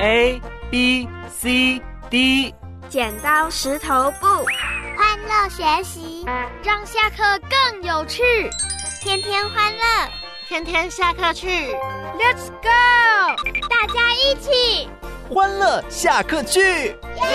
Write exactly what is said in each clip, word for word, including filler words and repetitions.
A B C D。 剪刀石头布， 欢乐学习， 让下课更有趣。 天天欢乐， 天天下课去 Let's go！ 大家一起欢乐下课去，耶！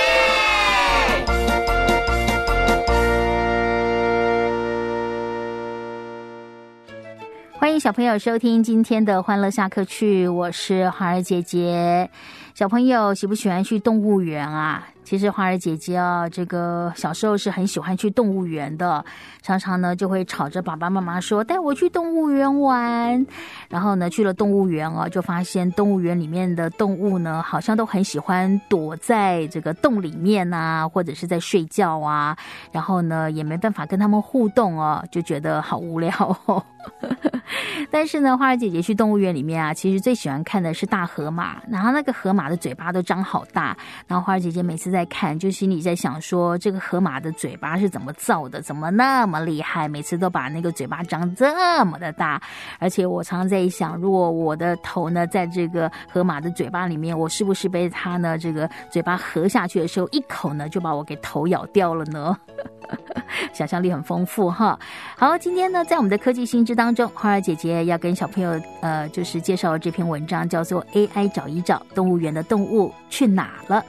欢迎小朋友收听今天的欢乐下课去，我是花儿姐姐。小朋友喜不喜欢去动物园啊？其实花儿姐姐啊，这个小时候是很喜欢去动物园的，常常呢就会吵着爸爸妈妈说带我去动物园玩。然后呢去了动物园啊，就发现动物园里面的动物呢，好像都很喜欢躲在这个洞里面啊，或者是在睡觉啊。然后呢也没办法跟他们互动哦，就觉得好无聊哦。但是呢，花儿姐姐去动物园里面啊，其实最喜欢看的是大河马。然后那个河马的嘴巴都张好大，然后花儿姐姐每次在看，就心里在想说，这个河马的嘴巴是怎么造的，怎么那么厉害，每次都把那个嘴巴张这么的大。而且我常常在想，如果我的头呢在这个河马的嘴巴里面，我是不是被它呢这个嘴巴合下去的时候，一口呢就把我给头咬掉了呢？想象力很丰富哈。好，今天呢在我们的科技新知当中，花儿姐姐要跟小朋友呃就是介绍这篇文章，叫做 A I 找一找，动物园的动物去哪了。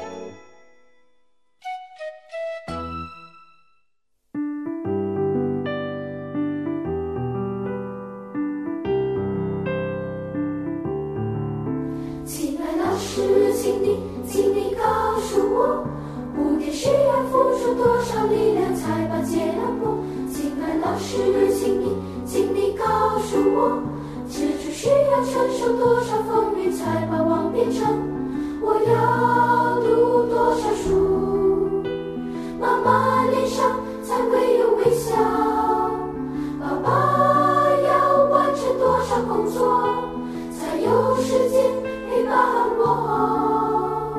亲爱老师，请你请你告诉我，蝴蝶需要付出多少力量才把结了果？亲爱老师，请你请你告诉我，蜘蛛需要承受多少风雨才把网变成？我要读多少书，妈妈脸上才会有微笑？爸爸要完成多少工作才有时间陪伴我？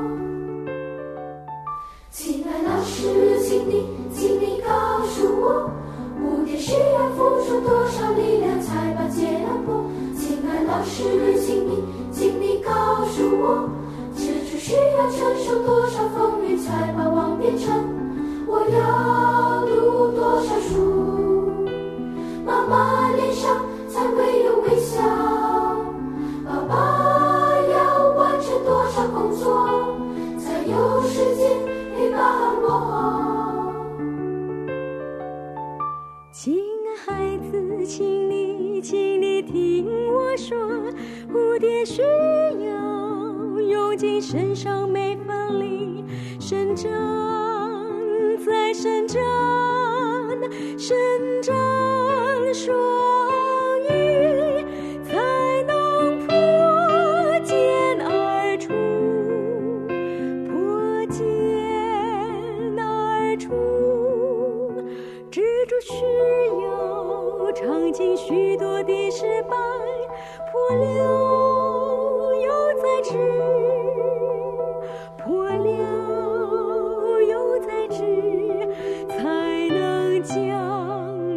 亲爱老师，请你请你告诉我，蝴蝶需要付出多少力量才把结了果？亲爱老师，请你请你告诉我，蜘蛛需要承受多少风雨才把网变成？我要读多少书，妈妈脸上才会有微笑？爸爸要完成多少工作才有时间陪伴我？ 亲爱孩子，请你请你听我说，蝴蝶需要用尽身上每分力，伸展再伸展，伸展双翼，才能破茧而出，破茧而出。蜘蛛需要尝尽许多的失败，破了又再织，破了又再织，才能将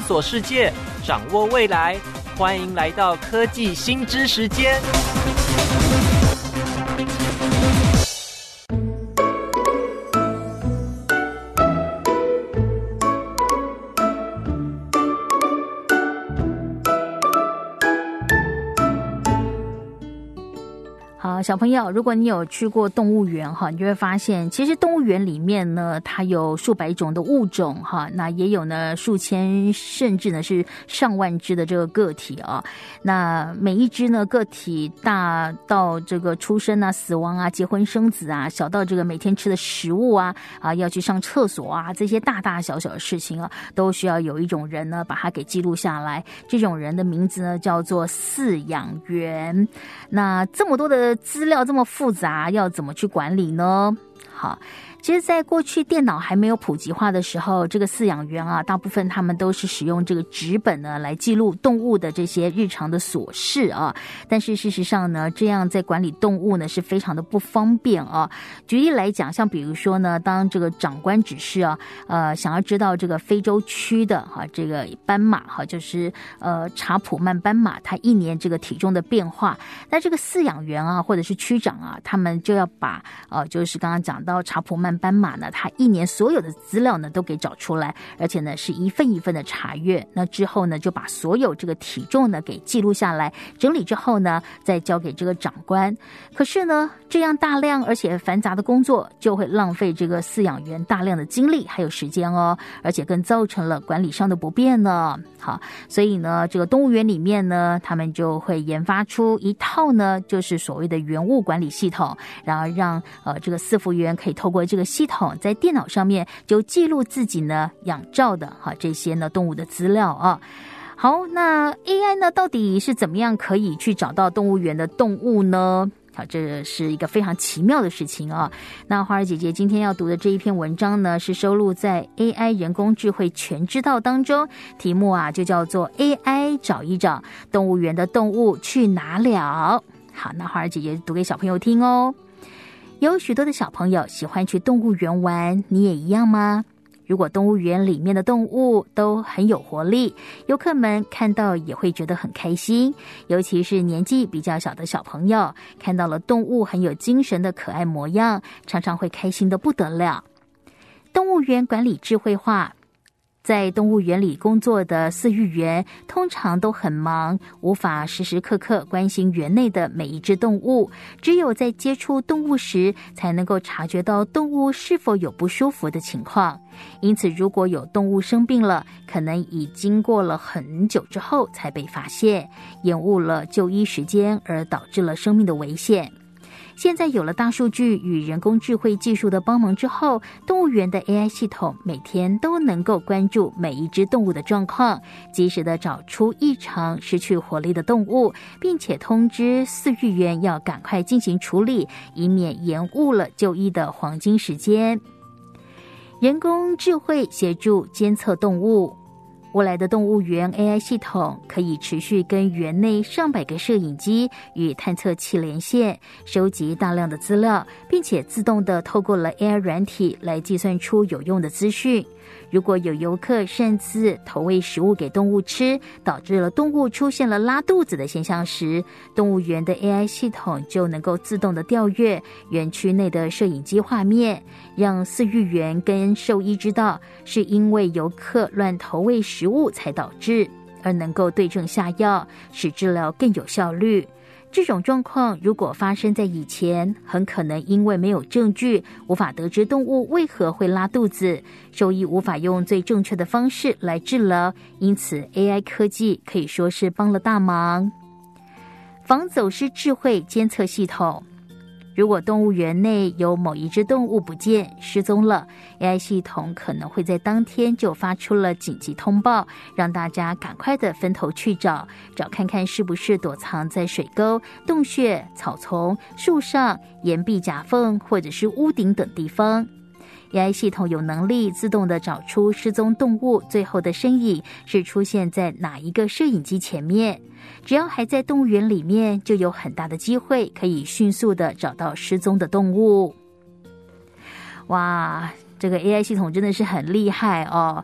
索世界，掌握未来。欢迎来到科技新知时间。 好，小朋友，如果你有去过动物园哈，你就会发现，其实动物园里面呢，它有数百种的物种哈，那也有呢数千甚至呢是上万只的这个个体啊。那每一只呢个体大到这个出生啊、死亡啊、结婚生子啊，小到这个每天吃的食物啊啊要去上厕所啊，这些大大小小的事情啊，都需要有一种人呢把它给记录下来。这种人的名字呢叫做饲养员。那这么多的资料这么复杂，要怎么去管理呢？好，其实在过去电脑还没有普及化的时候，这个饲养员啊，大部分他们都是使用这个纸本呢来记录动物的这些日常的琐事啊。但是事实上呢，这样在管理动物呢是非常的不方便啊。举例来讲，像比如说呢，当这个长官指示啊，呃，想要知道这个非洲区的哈、啊、这个斑马哈、啊，就是呃查普曼斑马，它一年这个体重的变化，那这个饲养员啊或者是区长啊，他们就要把呃就是刚刚讲到到查普曼斑马呢，它一年所有的资料呢都给找出来，而且呢是一份一份的查阅。那之后呢，就把所有这个体重呢给记录下来，整理之后呢，再交给这个长官。可是呢，这样大量而且繁杂的工作，就会浪费这个饲养员大量的精力还有时间哦，而且更造成了管理上的不便呢。好，所以呢，这个动物园里面呢，他们就会研发出一套呢，就是所谓的园务管理系统，然后让呃这个饲服员可以透过这个系统在电脑上面就记录自己呢养照的哈这些呢动物的资料啊。好，那 A I 呢到底是怎么样可以去找到动物园的动物呢？好，这是一个非常奇妙的事情啊。那花儿姐姐今天要读的这一篇文章呢，是收录在 A I 人工智慧全知道当中，题目啊就叫做 A I 找一找动物园的动物去哪了。好，那花儿姐姐读给小朋友听哦。有许多的小朋友喜欢去动物园玩，你也一样吗？如果动物园里面的动物都很有活力，游客们看到也会觉得很开心，尤其是年纪比较小的小朋友，看到了动物很有精神的可爱模样，常常会开心得不得了。动物园管理智慧化，在动物园里工作的饲育员通常都很忙，无法时时刻刻关心园内的每一只动物，只有在接触动物时才能够察觉到动物是否有不舒服的情况。因此如果有动物生病了，可能已经过了很久之后才被发现，延误了就医时间，而导致了生命的危险。现在有了大数据与人工智慧技术的帮忙之后，动物园的 A I 系统每天都能够关注每一只动物的状况，及时的找出异常失去活力的动物，并且通知饲育员要赶快进行处理，以免延误了就医的黄金时间。人工智慧协助监测动物，未来的动物园 A I 系统可以持续跟园内上百个摄影机与探测器连线，收集大量的资料，并且自动的透过了 A I 软体来计算出有用的资讯。如果有游客擅自投喂食物给动物吃，导致了动物出现了拉肚子的现象时，动物园的 A I 系统就能够自动的调阅园区内的摄影机画面，让饲育员跟兽医知道是因为游客乱投喂食物才导致，而能够对症下药，使治疗更有效率。这种状况如果发生在以前，很可能因为没有证据，无法得知动物为何会拉肚子，兽医无法用最正确的方式来治疗，因此 A I 科技可以说是帮了大忙。防走失智慧监测系统，如果动物园内有某一只动物不见失踪了， A I 系统可能会在当天就发出了紧急通报，让大家赶快的分头去找，找看看是不是躲藏在水沟、洞穴、草丛、树上、岩壁夹缝或者是屋顶等地方。A I 系统有能力自动的找出失踪动物最后的身影是出现在哪一个摄影机前面，只要还在动物园里面，就有很大的机会可以迅速的找到失踪的动物。哇，这个 A I 系统真的是很厉害哦。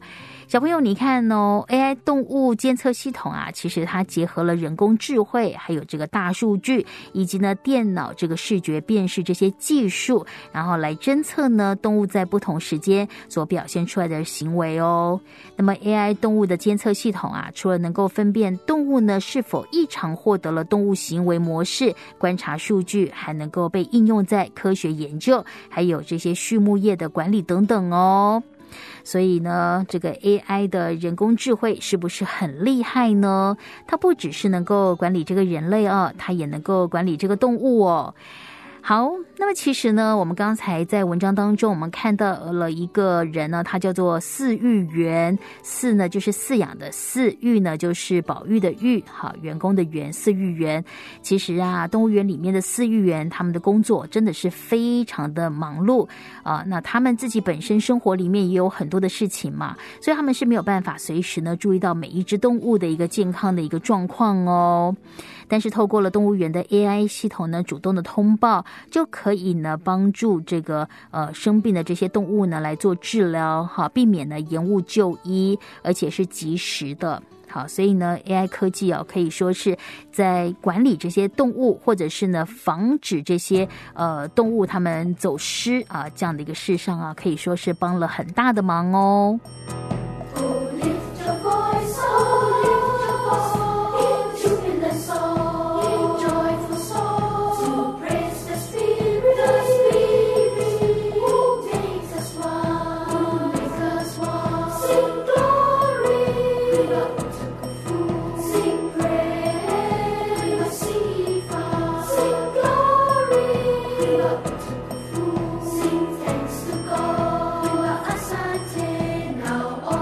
小朋友，你看哦 ，A I 动物监测系统啊，其实它结合了人工智慧，还有这个大数据，以及呢电脑这个视觉辨识这些技术，然后来侦测呢动物在不同时间所表现出来的行为哦。那么 A I 动物的监测系统啊，除了能够分辨动物呢是否异常获得了动物行为模式观察数据，还能够被应用在科学研究，还有这些畜牧业的管理等等哦。所以呢，这个 A I 的人工智慧是不是很厉害呢？它不只是能够管理这个人类啊，它也能够管理这个动物哦。好，那么其实呢，我们刚才在文章当中，我们看到了一个人呢，他叫做饲育员。饲呢就是饲养的饲，育呢就是保育的育，好，员工的员，饲育员。其实啊，动物园里面的饲育员，他们的工作真的是非常的忙碌啊。那他们自己本身生活里面也有很多的事情嘛，所以他们是没有办法随时呢注意到每一只动物的一个健康的一个状况哦。但是透过了动物园的 A I 系统呢，主动的通报，就可以呢帮助这个呃生病的这些动物呢来做治疗，哈，避免呢延误就医，而且是及时的。好，所以呢 A I 科技哦，可以说是在管理这些动物，或者是呢防止这些呃动物它们走失啊这样的一个事上啊，可以说是帮了很大的忙哦。 Sing thanks to God, you are Asante now.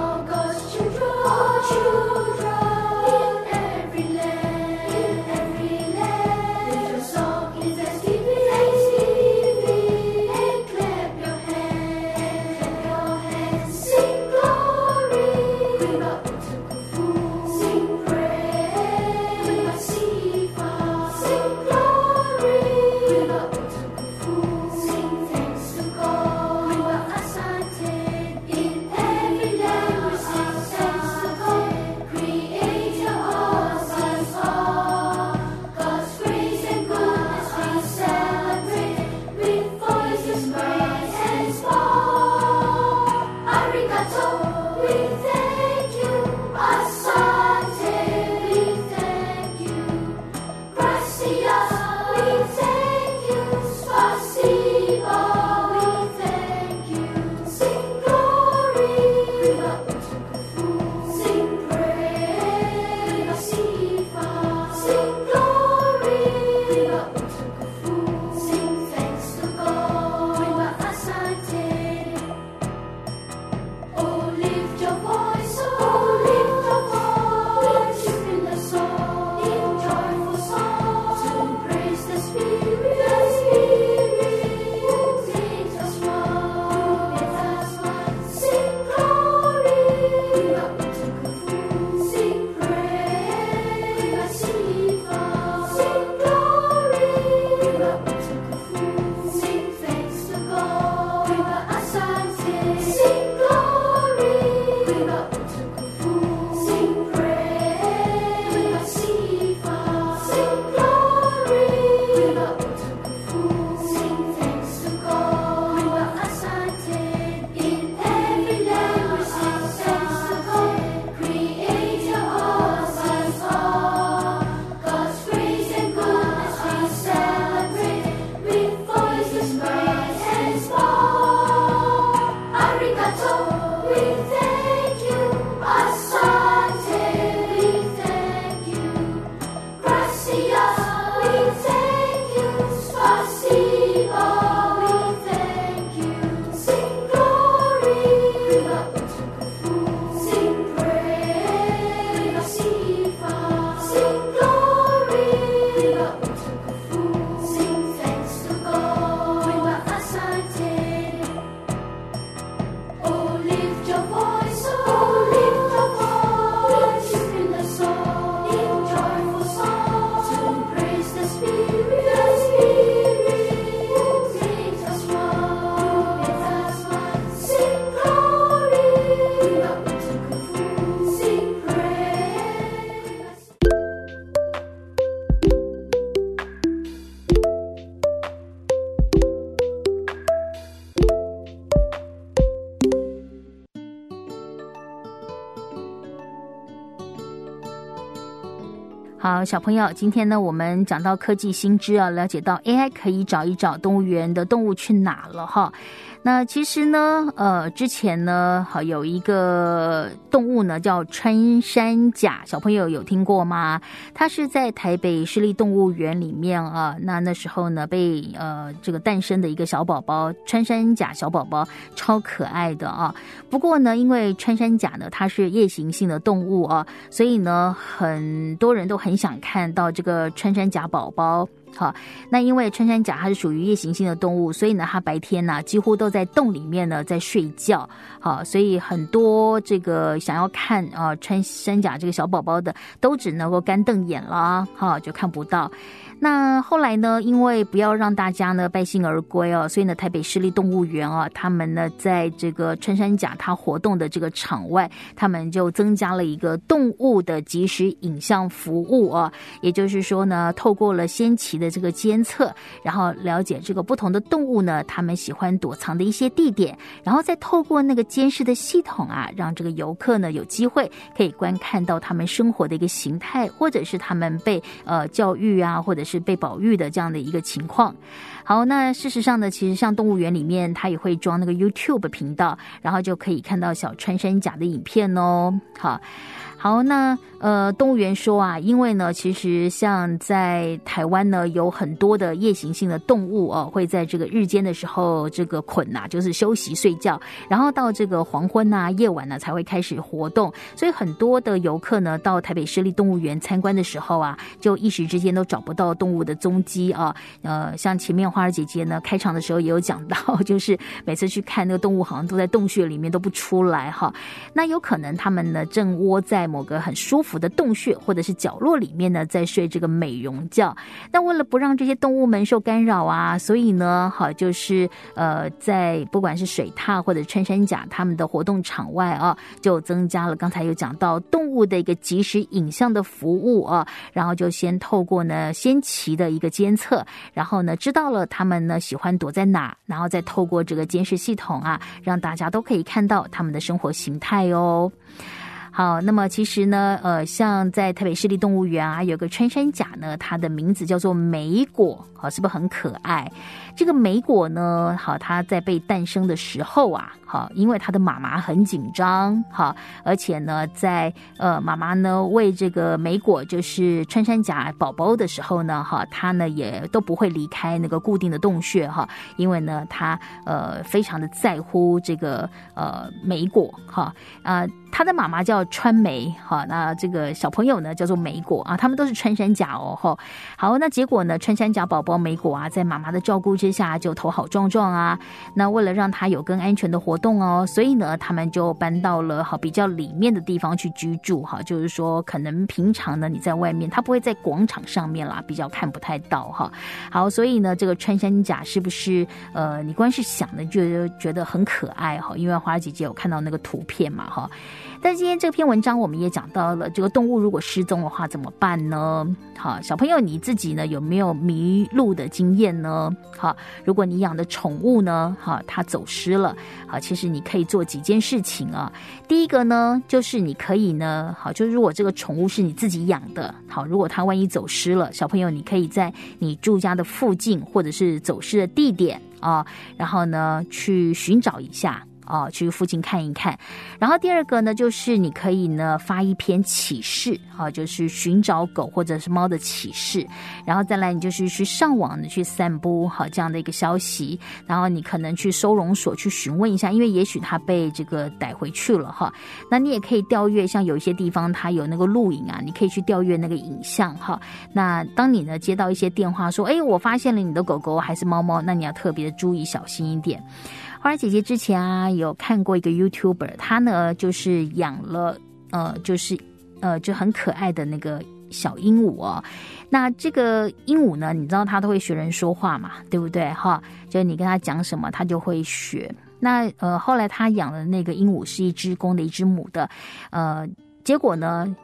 好，小朋友，今天呢，我们讲到科技新知啊，了解到 A I 可以找一找动物园的动物去哪了哈。那其实呢，呃，之前呢，好有一个动物呢叫穿山甲，小朋友有听过吗？它是在台北市立动物园里面啊，那那时候呢被呃这个诞生的一个小宝宝，穿山甲小宝宝，超可爱的啊。不过呢，因为穿山甲呢它是夜行性的动物啊，所以呢很多人都很想看到这个穿山甲宝宝。好，那因为穿山甲它是属于夜行性的动物，所以呢它白天呢、啊、几乎都在洞里面呢在睡觉。好，所以很多这个想要看啊、呃、穿山甲这个小宝宝的都只能够干瞪眼了，好，就看不到。那后来呢，因为不要让大家呢败兴而归哦，所以呢台北市立动物园啊，他们呢在这个穿山甲它活动的这个场外，他们就增加了一个动物的即时影像服务啊，也就是说呢，透过了先期的这个监测，然后了解这个不同的动物呢，他们喜欢躲藏的一些地点，然后再透过那个监视的系统啊，让这个游客呢有机会可以观看到他们生活的一个形态，或者是他们被呃教育啊，或者是是被保育的这样的一个情况。好，那事实上呢，其实像动物园里面它也会装那个 YouTube 频道，然后就可以看到小穿山甲的影片哦。好好，那呃，动物园说啊，因为呢，其实像在台湾呢，有很多的夜行性的动物哦，会在这个日间的时候这个捆呐、啊，就是休息睡觉，然后到这个黄昏呐、啊、夜晚呢、啊、才会开始活动，所以很多的游客呢到台北市立动物园参观的时候啊，就一时之间都找不到动物的踪迹啊。呃，像前面花儿姐姐呢开场的时候也有讲到，就是每次去看那个动物好像都在洞穴里面都不出来哈。那有可能他们呢正窝在某个很舒服的洞穴或者是角落里面呢，在睡这个美容觉。那为了不让这些动物们受干扰啊，所以呢，好就是呃，在不管是水獭或者穿山甲他们的活动场外啊，就增加了刚才有讲到动物的一个即时影像的服务啊，然后就先透过呢先期的一个监测，然后呢知道了他们呢喜欢躲在哪，然后再透过这个监视系统啊，让大家都可以看到他们的生活形态哦。好，那么其实呢，呃，像在台北市立动物园啊，有个穿山甲呢，它的名字叫做美果，好，是不是很可爱？这个美果呢，好，它在被诞生的时候啊，好，因为它的妈妈很紧张，好，而且呢，在呃妈妈呢喂这个美果就是穿山甲宝宝的时候呢，哈，它呢也都不会离开那个固定的洞穴哈，因为呢，它呃非常的在乎这个呃美果哈啊。呃他的妈妈叫川梅，好，那这个小朋友呢叫做美果啊，他们都是穿山甲哦，哈。好，那结果呢，穿山甲宝宝美果啊，在妈妈的照顾之下就头好壮壮啊。那为了让他有更安全的活动哦，所以呢，他们就搬到了好比较里面的地方去居住，哈，就是说可能平常呢你在外面，他不会在广场上面啦，比较看不太到哈。好，所以呢，这个穿山甲是不是呃，你光是想的就觉得很可爱哈？因为花儿姐姐有看到那个图片嘛哈。但今天这篇文章我们也讲到了，这个动物如果失踪的话怎么办呢？好，小朋友你自己呢有没有迷路的经验呢？好，如果你养的宠物呢，好，它走失了，好，其实你可以做几件事情啊。第一个呢，就是你可以呢，好，就是如果这个宠物是你自己养的，好，如果它万一走失了，小朋友你可以在你住家的附近或者是走失的地点啊，然后呢去寻找一下。哦，去附近看一看。然后第二个呢，就是你可以呢发一篇启事啊，就是寻找狗或者是猫的启事。然后再来，你就是去上网的去散布好这样的一个消息。然后你可能去收容所去询问一下，因为也许它被这个逮回去了哈。那你也可以调阅，像有一些地方它有那个录影啊，你可以去调阅那个影像哈。那当你呢接到一些电话说，哎，我发现了你的狗狗还是猫猫，那你要特别的注意小心一点。花儿姐姐之前啊有看过一个 YouTuber， 他呢就是养了呃就是呃就很可爱的那个小鹦鹉哦。那这个鹦鹉呢，你知道它都会学人说话嘛，对不对哈？就你跟它讲什么，它就会学。那呃后来他养的那个鹦鹉是一只公的，一只母的，呃。结果呢，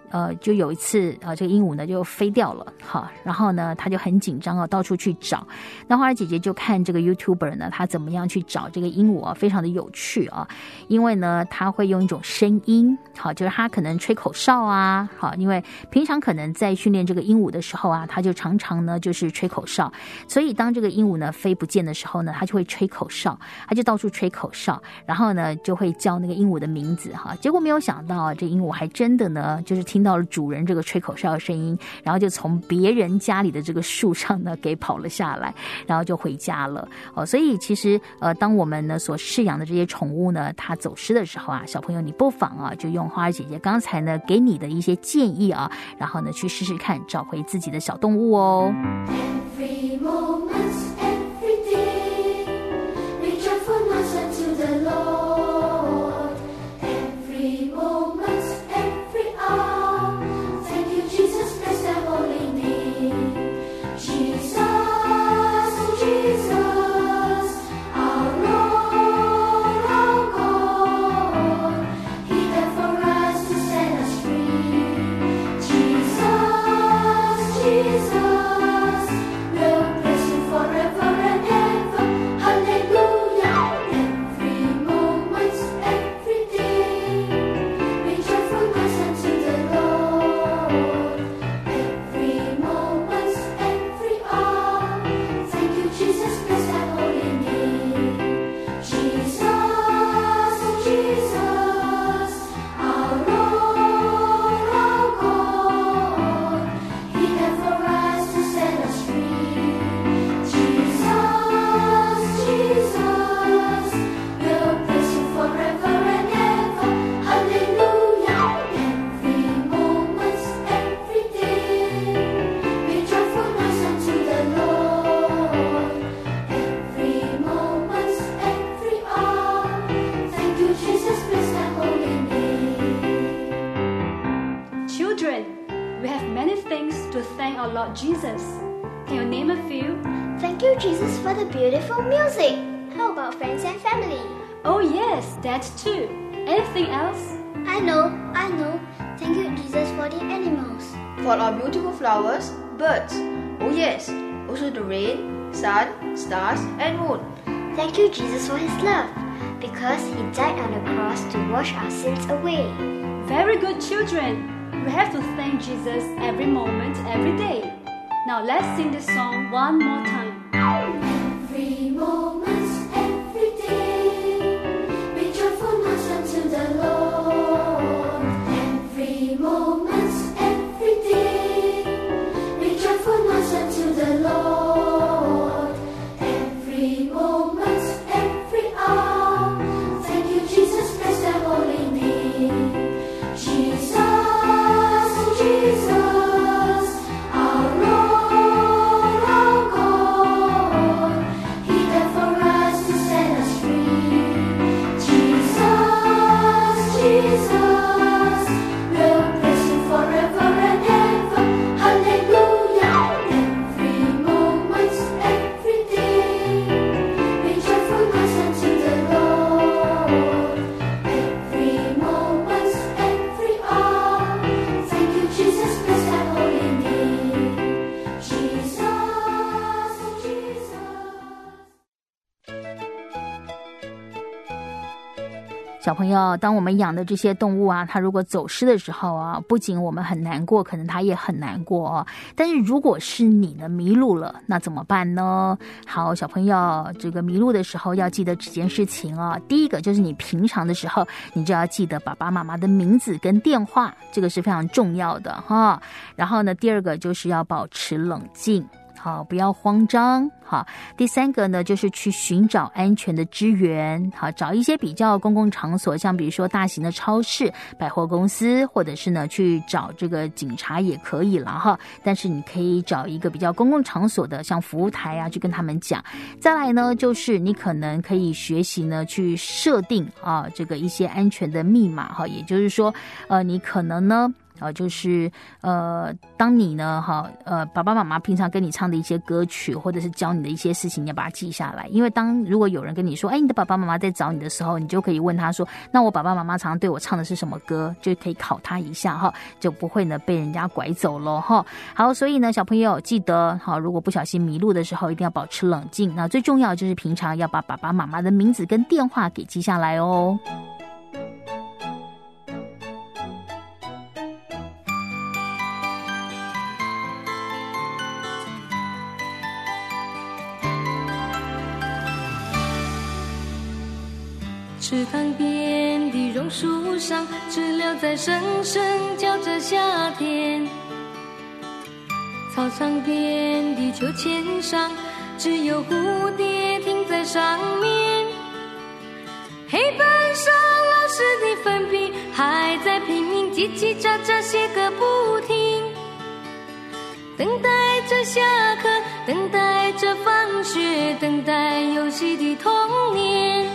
呃，就有一次啊、呃，这个鹦鹉呢就飞掉了，哈，然后呢，他就很紧张啊，到处去找。那花儿姐姐就看这个 YouTuber 呢，他怎么样去找这个鹦鹉啊，非常的有趣啊，因为呢，他会用一种声音，好，就是他可能吹口哨啊，好，因为平常可能在训练这个鹦鹉的时候啊，他就常常呢就是吹口哨，所以当这个鹦鹉呢飞不见的时候呢，他就会吹口哨，他就到处吹口哨，然后呢就会叫那个鹦鹉的名字哈，结果没有想到啊，这鹦鹉还真的呢，就是听到了主人这个吹口哨的声音，然后就从别人家里的这个树上呢给跑了下来，然后就回家了哦。所以其实呃，当我们呢所饲养的这些宠物呢，它走失的时候啊，小朋友你不妨啊，就用花儿姐姐刚才呢给你的一些建议啊，然后呢去试试看，找回自己的小动物哦。 Every moment, every day, we joyfulness unto the Lord. Every moment, every hour, thank you, Jesus, bless thy holy name. Jesus, oh Jesus, our Lord, our God, He died for us to set us free. Jesus, Jesus, we'll praise you forever and ever. Hallelujah. Every moment, every day, we joyfulness unto the Lord. Every moment, every hour, thank you, Jesus, bless thy holy name. Jesus, oh Jesus, our Lord, our God, He died for us to set us free. Jesus, Jesus, we'll praise you forever and ever. Hallelujah. Every moment, every day, we joyfulness unto the Lord. Every moment, every hour, thank you, Jesus, bless thy holy name. Children, we have many things to thank our Lord Jesus. Can you name a few? Thank you, Jesus, for the beautiful music. How about friends and family? Oh yes, that too. Anything else? I know, I know. Thank you, Jesus, for the animals. For our beautiful flowers, birds. Oh yes, also the rain, sun, stars, and moon. Thank you, Jesus, for his love, because he died on the cross to wash our sins away. Very good, children. We have to thank Jesus every moment, every day. Now let's sing this song one more time. Every moment, every day, we joyfulness unto the Lord. Every moment, every day, we joyfulness unto the Lord. Every moment, every hour, thank you, Jesus, bless thy holy name. Jesus, oh Jesus, our Lord, our God, He died for us to set us free. Jesus, Jesus, we'll praise you forever and ever. Hallelujah. Every moment, every day, we joyfulness unto the Lord. Every moment, every hour, thank you, Jesus, bless thy holy name. Jesus, oh Jesus. 小朋友，当我们养的这些动物啊，它如果走失的时候啊，不仅我们很难过，可能它也很难过哦。但是如果是你呢迷路了，那怎么办呢？好，小朋友，这个迷路的时候要记得几件事情啊。第一个就是你平常的时候，你就要记得爸爸妈妈的名字跟电话，这个是非常重要的哈。然后呢，第二个就是要保持冷静。好，不要慌张。好，第三个呢，就是去寻找安全的支援。好，找一些比较公共场所，像比如说大型的超市、百货公司，或者是呢去找这个警察也可以了哈。但是你可以找一个比较公共场所的，像服务台啊，去跟他们讲。再来呢，就是你可能可以学习呢去设定啊这个一些安全的密码哈，也就是说，呃，你可能呢。 呃，就是呃，当你呢，哈，呃，爸爸妈妈平常跟你唱的一些歌曲，或者是教你的一些事情，你要把它记下来。因为当如果有人跟你说，哎，你的爸爸妈妈在找你的时候，你就可以问他说，那我爸爸妈妈常常对我唱的是什么歌，就可以考他一下哈，就不会呢被人家拐走了哈。好，所以呢，小朋友记得，好，如果不小心迷路的时候，一定要保持冷静。那最重要就是平常要把爸爸妈妈的名字跟电话给记下来哦。 池塘边的榕树上，知了在声声叫着夏天。操场边的秋千上，只有蝴蝶停在上面。黑板上老师的粉笔还在拼命叽叽喳喳写个不停，等待着下课，等待着放学，等待游戏的童年。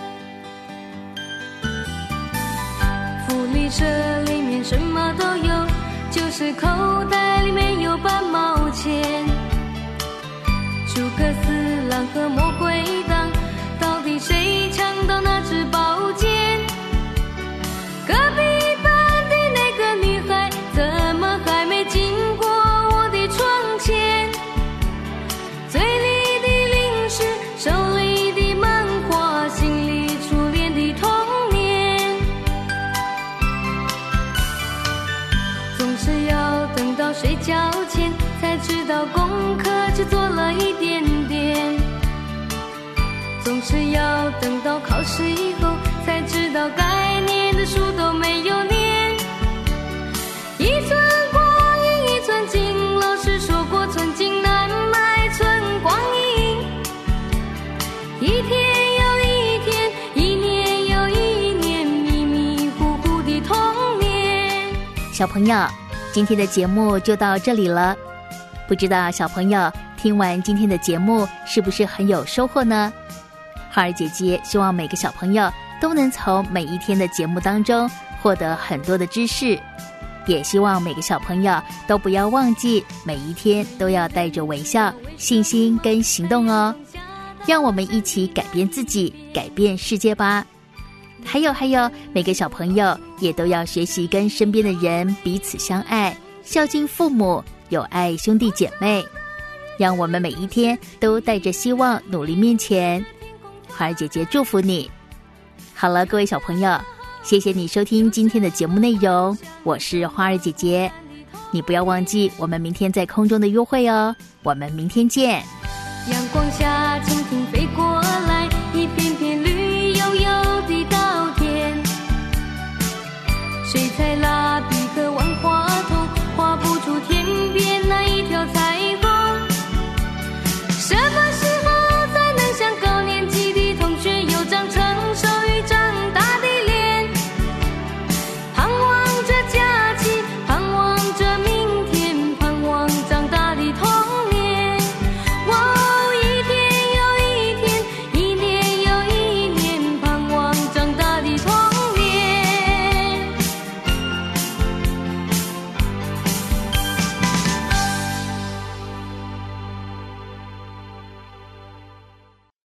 福利社里面什么都有，就是口袋里面有半毛钱。诸葛四郎和魔鬼党，到底谁抢到那支宝剑？隔壁班的那个女孩，怎么还没经过我的窗前？嘴里的零食，手里的漫画，心里初恋的童年。总是要等到睡觉前，才知道功课只做了一点点。总是要等到考试以后，才知道该念的书都没有念。一寸光阴一寸金，老师说过寸金难买寸光阴。一天又一天，一年又一年，迷迷糊糊的童年。 小朋友，今天的节目就到这里了。不知道小朋友听完今天的节目是不是很有收获呢？花儿姐姐希望每个小朋友都能从每一天的节目当中获得很多的知识，也希望每个小朋友都不要忘记每一天都要带着微笑、信心跟行动哦。让我们一起改变自己，改变世界吧。还有还有，每个小朋友也都要学习跟身边的人彼此相爱，孝敬父母，有爱兄弟姐妹。让我们每一天都带着希望努力面前。花儿姐姐祝福你。好了，各位小朋友，谢谢你收听今天的节目内容，我是花儿姐姐。你不要忘记我们明天在空中的约会哦，我们明天见。 阳光下蜻蜓飞过来，一片片绿油油的稻田。水彩蜡笔和万花筒画不出天边